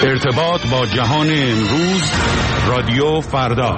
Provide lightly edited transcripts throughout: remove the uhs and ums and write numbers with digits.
ارتباط با جهان امروز، رادیو فردا.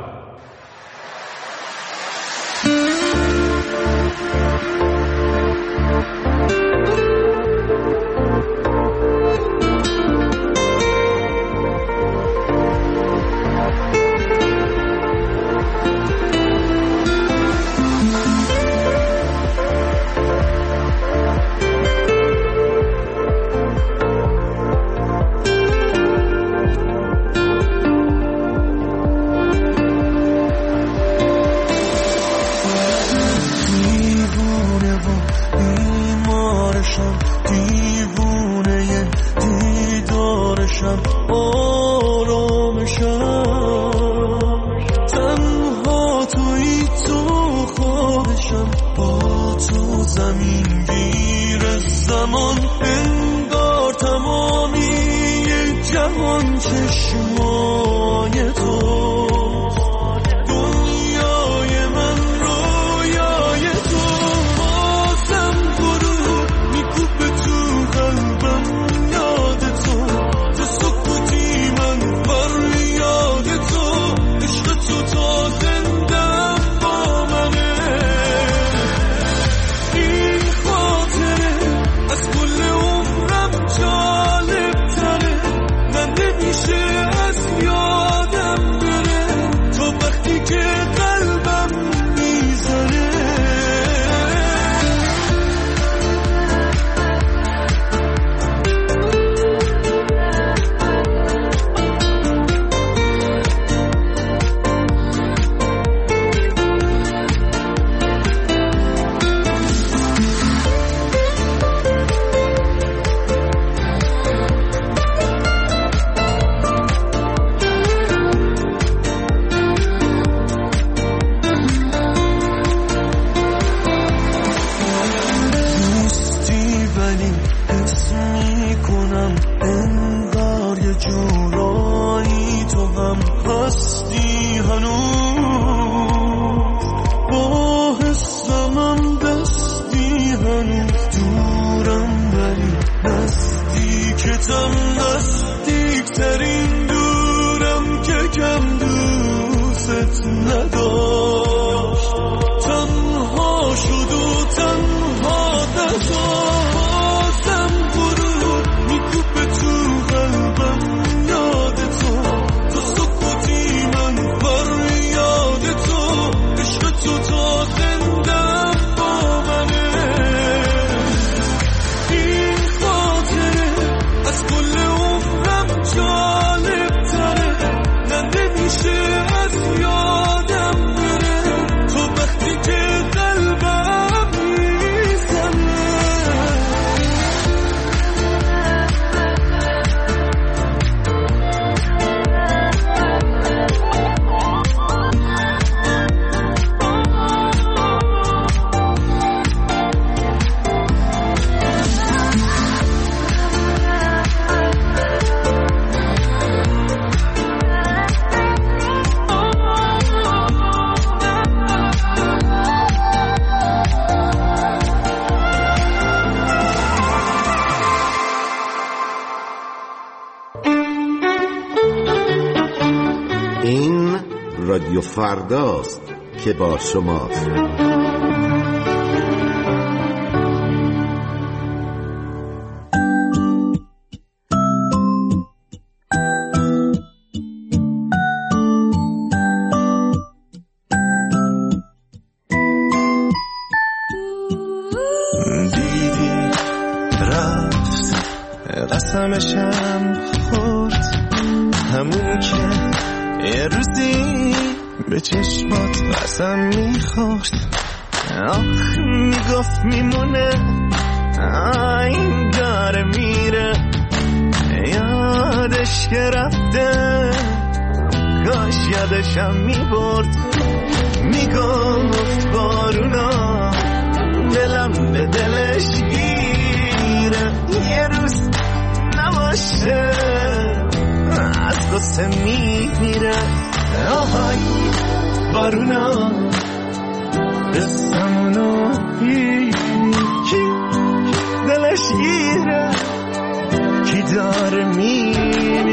رادیو فرداست که با شماست. دیدی رفت قسمشم خورد، همون که یه روزی به چشمات قسم میخورد. آخ میگفت میمونه، این داره میره، یادش که رفته، کاش یادشم میبرد. میگفت بارونا دلم به دلش گیره، یه روز نباشه از قصه میمیره. آهای بارونا قصمونو کی دلش گیره، کی داره میمیره.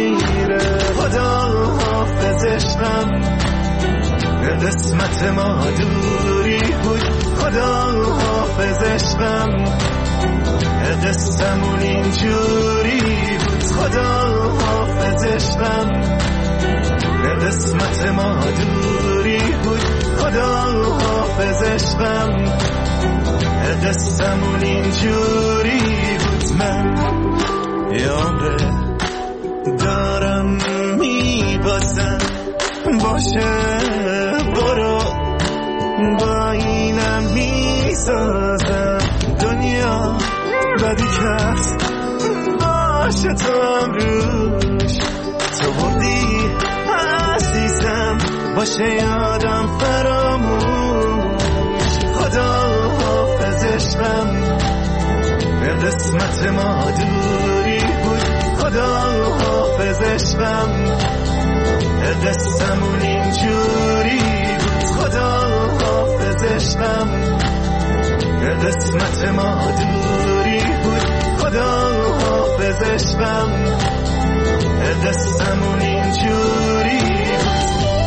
عشقم قسمت ما دوری بود خدا حافظ عشقم قصه‌مون اینجوری بود خدا حافظ عشقم قسمت ما دوری بود خدا حافظ عشقم قصه‌مون اینجوری بود من یاره دارم میبازم باشه برو با اینم میسازم دنیا بدی کرد باشه تو هم روش تو بودی عزیزم باشه یادم فراموش خدا حافظ عشقم قسمت ما دوری بود خدا حافظ عشقم قصه‌مون اینجوری بود خدا حافظ عشقم قسمت ما دوری بود خدا حافظ عشقم قصه‌مون اینجوری بود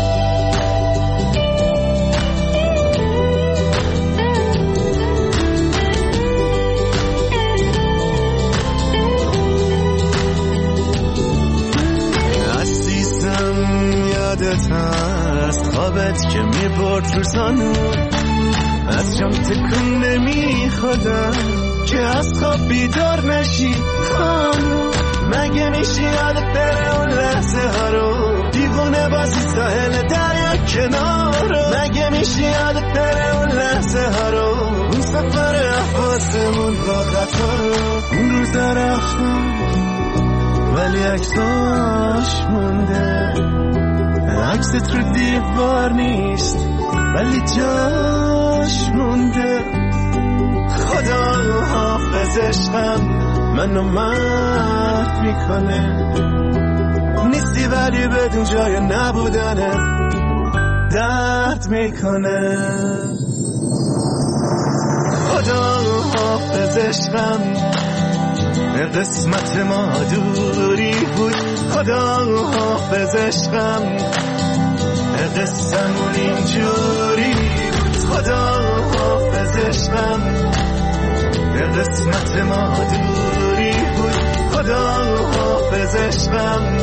یادت هست خوابت که میبرد روزانو از جام تکون نمیخوادم که از خواب بیدار نشی خانو مگه میشه یادت بره اون لحظه ها رو دیوونه بازی ساحل دریا کنارو مگه میشه یادت بره اون لحظه ها رو اون سفر احواسمون با قطار رو اون روزا رفتم ولی عکساش مونده عکست رو دیوار نیست ولی جاش مونده خدا حافظ عشقم منو مرد میکنه نیستی ولی بدون جای نبودنت درد میکنه خدا حافظ عشقم قسمت ما دوری بود خدا حافظ عشقم قصه‌مون اینجوری بود خدا حافظ عشقم قسمت ما دوری بود خدا حافظ عشقم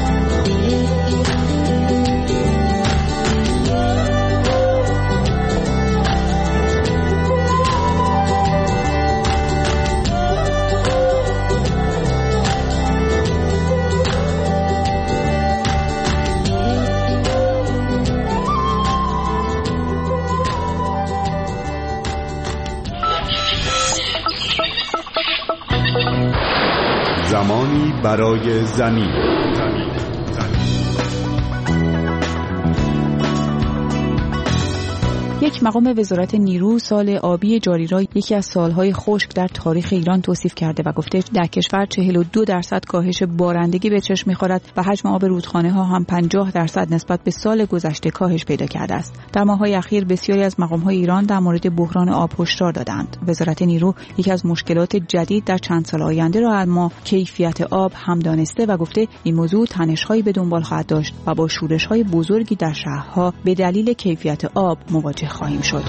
زمانی برای زمین. یک مقام وزارت نیرو سال آبی جاری را یکی از سالهای خشک در تاریخ ایران توصیف کرده و گفته در کشور 42% کاهش بارندگی به چشم می‌خورد و حجم آب رودخانه‌ها هم 50% نسبت به سال گذشته کاهش پیدا کرده است. در ماه‌های اخیر بسیاری از مقام‌های ایران در مورد بحران آب هشدار دادند. وزارت نیرو یکی از مشکلات جدید در چند سال آینده را اما کیفیت آب هم دانسته و گفته این موضوع تنش‌هایی به دنبال خواهد داشت و با شورش‌های بزرگی در شهرها به دلیل کیفیت آب مواجه خواهیم شد.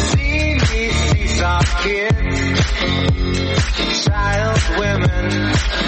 Child women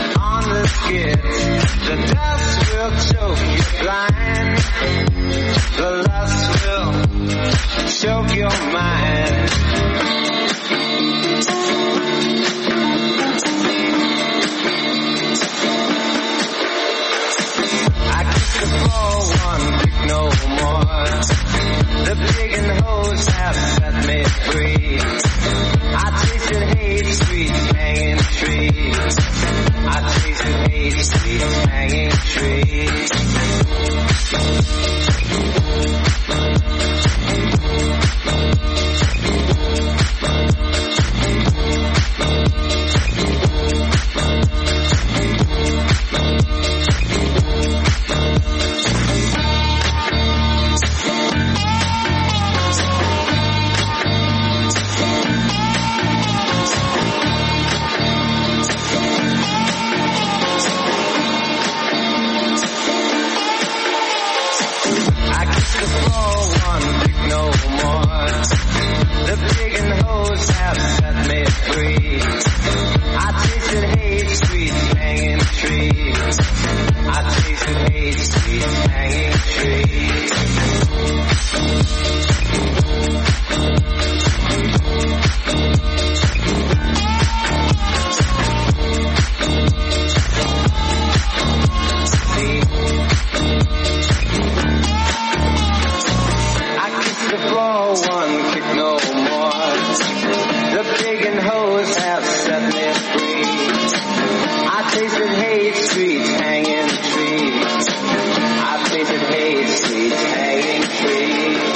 The pagan hoes have set me free. I tasted hate streets hanging trees. I tasted hate streets hanging trees.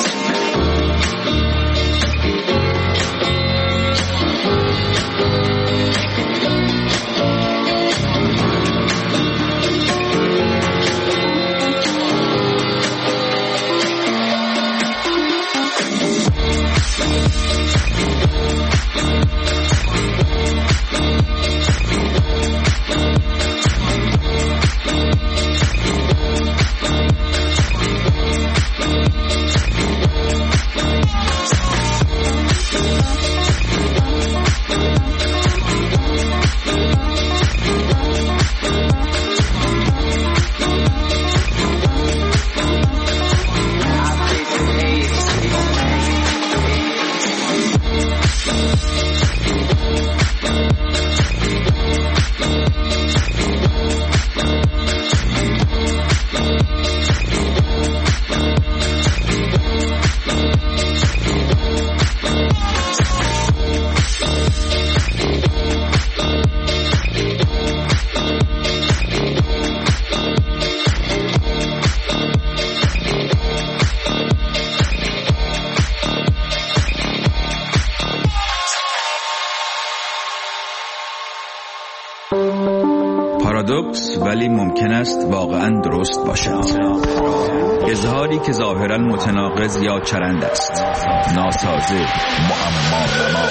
پارادوکس ولی ممکن است واقعا درست باشد. اظهاری که ظاهرا متناقض یا چرند است، ناسازه، معما.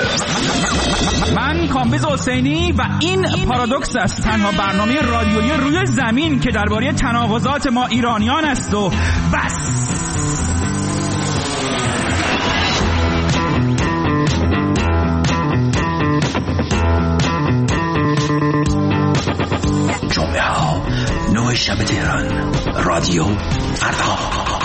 من کامبیز حسینی و این پارادوکس است، تنها برنامه رادیویی روی زمین که درباره تناقضات ما ایرانیان است و بس. جمعه ها 9 شب تهران، رادیو فردا.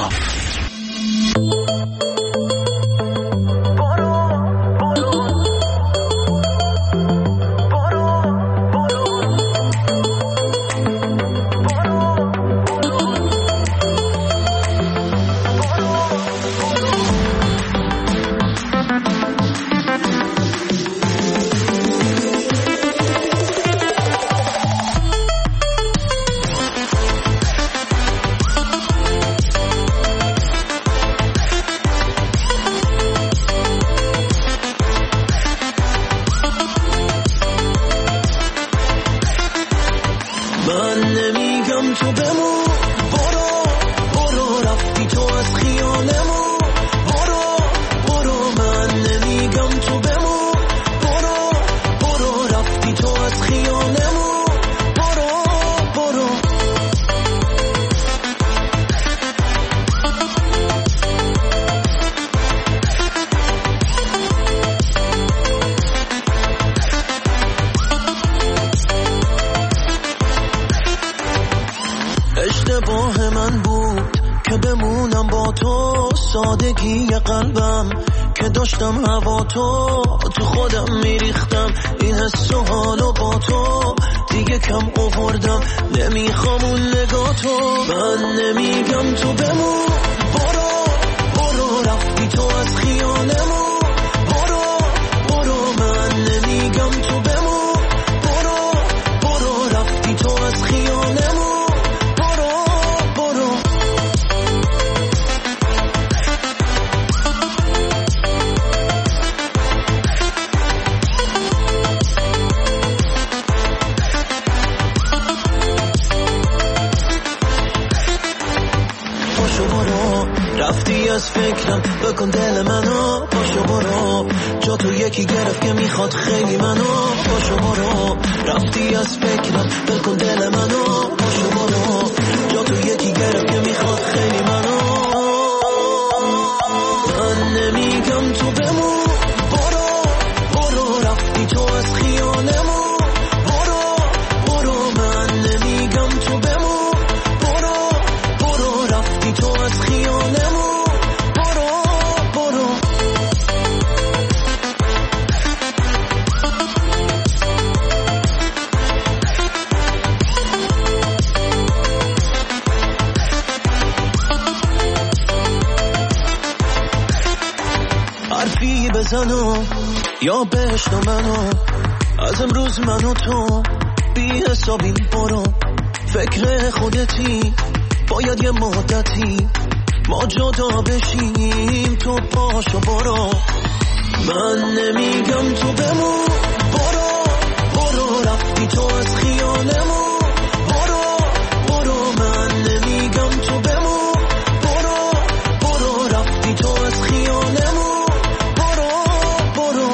اشتباه من بود که بمونم با تو، سادگی قلبم که داشتم هوا تو خودم میریختم، این حس و حالو با تو دیگه کم آوردم، نمیخوام اون نگاه تو. من نمیگم تو بمون، برو رفتی تو از خیالمون، برو من نمیگم تو بمون، برو رفتی تو از خیالمون. رفتی از فکرم، بکن دل منو، پاشو برو، جا تو یکی گرفت که میخواد خیلی منو، پاشو برو. رفتی از فکرم، بکن دل منو، پاشو برو، جا تو یکی گرفت که میخواد خیلی منو. من نمیگم تو بمون، برو رفتی تو از خیالمون، برو من نمیگم تو بمون، برو رفتی تو از خیالمون. حرفی بزنم یا بشنو منو، از امروز من و تو بی حسابی برو، فکر خودتی باید یه مدتی ما جدا بشیم، تو پاشو برو، من نمیگم تو بمون، برو برو رفتی تو از خیالمون، برو برو من نمیگم تو بمون، برو برو رفتی تو از خیالمون، برو برو.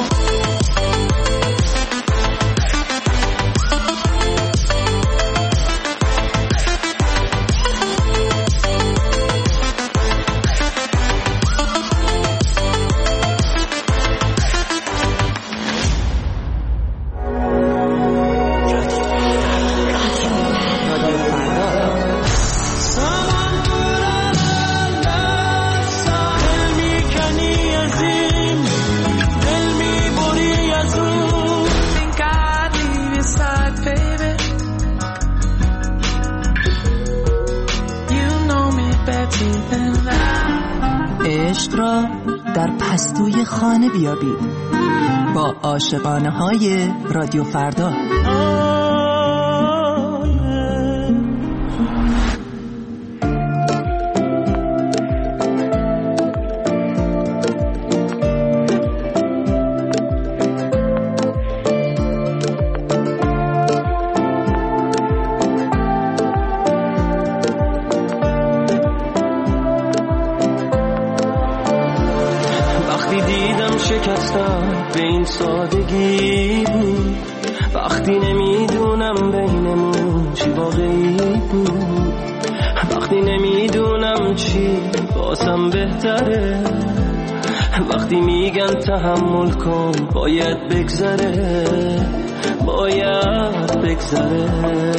عشق را در پستوی خانه بیابید با عاشقانه های رادیو فردا. شکستم به این سادگی بود، وقتی نمیدونم بینمون چی واقعی بود، وقتی نمیدونم چی باسم بهتره، وقتی میگن تحمل کن باید بگذره، باید بگذره،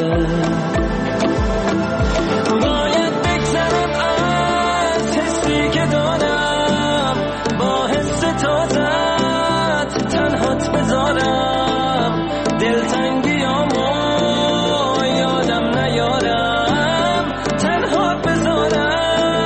باید بگذرم از حسی که دارم، با حس تازت تنهات بذارم، دلتنگیامو یادم نیارم، تنهات بذارم،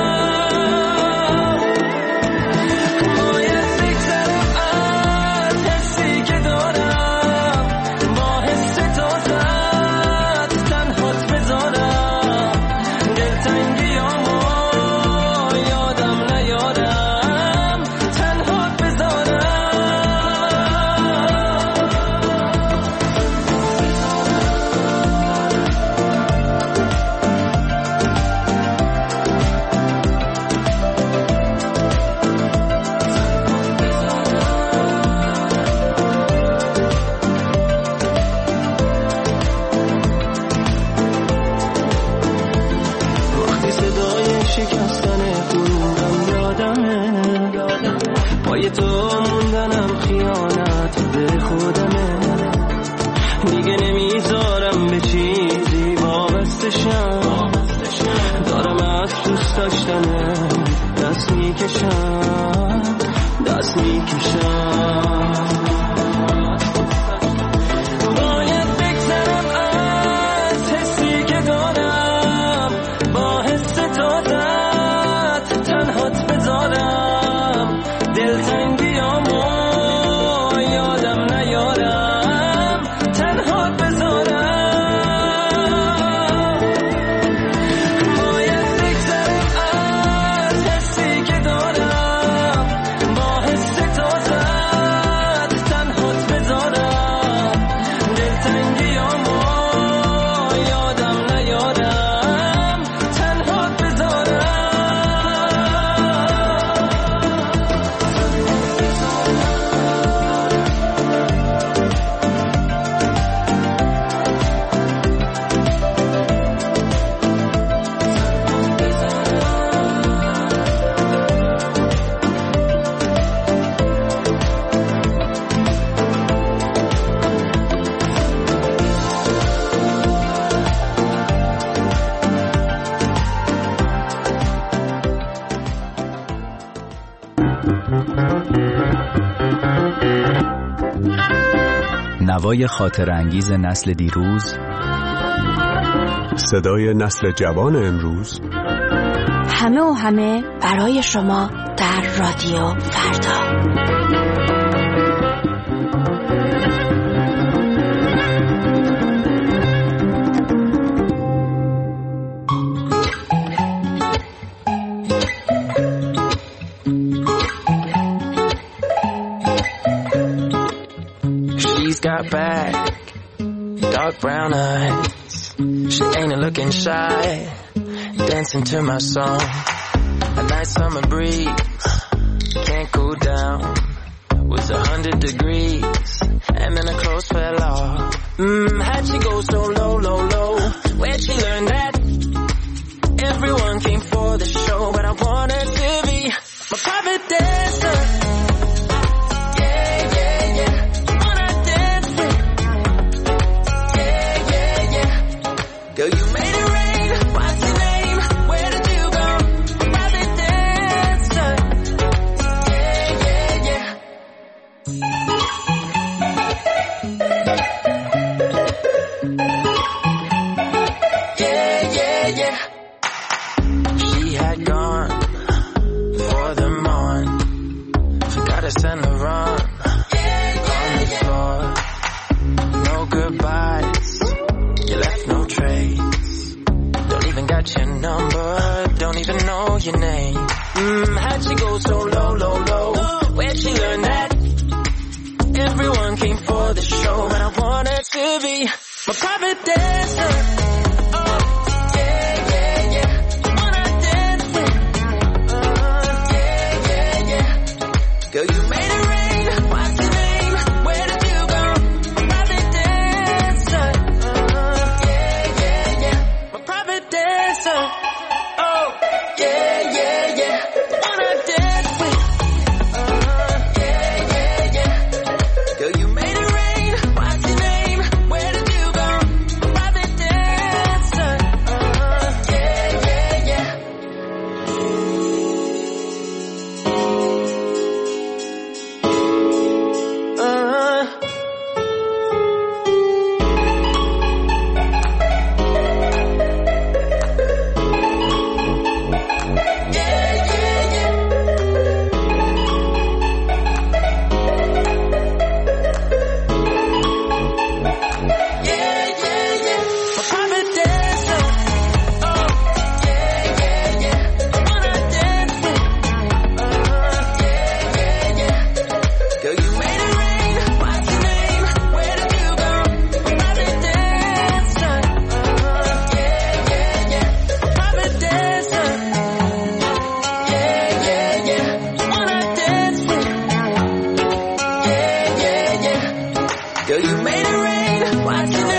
باید بگذرم از حسی که دارم، با حس تازت تنهات بذارم، دلتنگیامو یادم نیارم، تنهات بذارم. وقتی صدای شکستن قلوبم یادمه، پای تو موندنم خیانت به خودمه، دیگه نمیذارم به چیزی وابستشم، دارم از دوست داشتنه دست میکشم، دست میکشم، باید بگذرم از حسی که دارم، با حس تازت تنهات بذارم، دلتنگیامو یادم نیارم، تنهات بذارم، باید بگذرم از حسی که دارم، با حس تازت تنهات بذارم، دلتنگیامو یادم نیارم، تنهات بذارم. نوای خاطر انگیز نسل دیروز، صدای نسل جوان امروز، همه و همه برای شما در رادیو فردا. got back, dark brown eyes. She ain't looking shy, dancing to my song. A nice summer breeze, can't cool down. Was 100 degrees, and then her clothes fell off. How'd she go so low, low, low? Where'd she learn that? Everyone came for the show, but I wanted to be my private dancer. Yeah, yeah, yeah. Wanna dance with? Yeah, yeah, yeah. Girl, you made it rain. What's your name? Where did you go? Private dancer. Yeah, yeah, yeah. Yeah, yeah, yeah. She had gone for the morn. Forgot to send her on the floor. No goodbyes, you left no trace. Don't even got your number, don't even know your name. How'd she go so low, low, low? Where'd she learn that? Everyone came for the show, but I wanted to be my private dancer. Oh, yeah, yeah, yeah. Wanna dance with? Yeah, yeah, yeah. Girl, you made it rain. What's your name? Where did you go? Private dancer. Yeah, yeah, yeah. My private dancer. Oh, yeah, yeah, yeah. Wanna dance with? Yeah, yeah, yeah. Girl, you made it rain. What's your name? Where did you go? Private dancer. Yeah, yeah, yeah. Girl, you made it rain. What's your name?